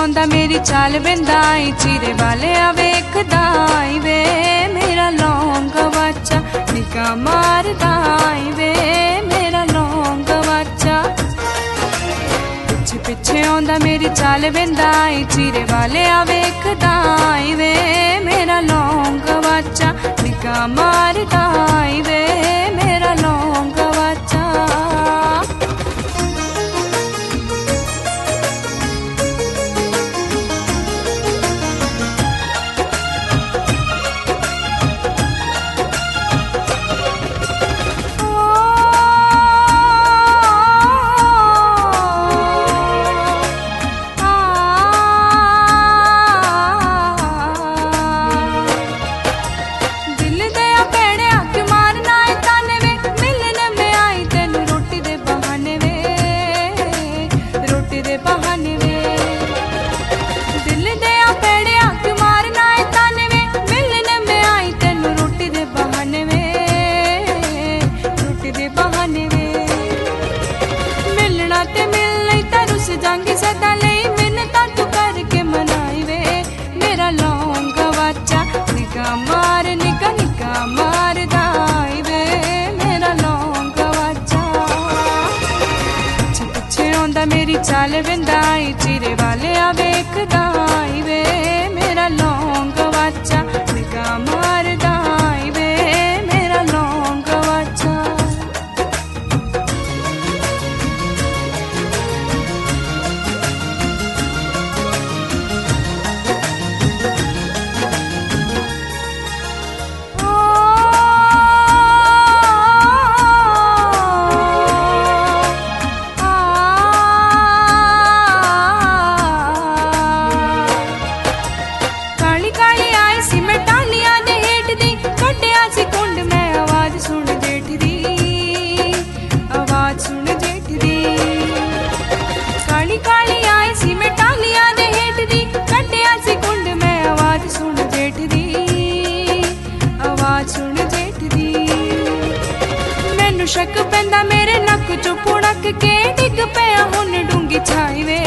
आउंदा मेरी चाल बिंदाई चीरे वाले वेखदाई वे मेरा लौंग वाचा निका मारदाई वे मेरा लौंग वाचा पिछे पिछे आउंदा मेरी चाल बिंदाई चीरे वाले वेखदाई वे मेरा लौंग वाचा निका मारदाई वे मेरा लौंग वाचा। जांगी सदा ले मिन्नता तू करके मनाई वे मेरा लौंग वाचा निका निका मार दाई वे मेरा लौंग वाचा। पिछे पिछे आउंदा मेरी चाल बिंदाई चीरे वाले वेखदाई वे मेरा लौंग वाचा निका मार दाई वे मेरा लौंग वाचा। शक पैंदा मेरे नक चो पुड़क के डिग पिया हुन डूंगी छाई वे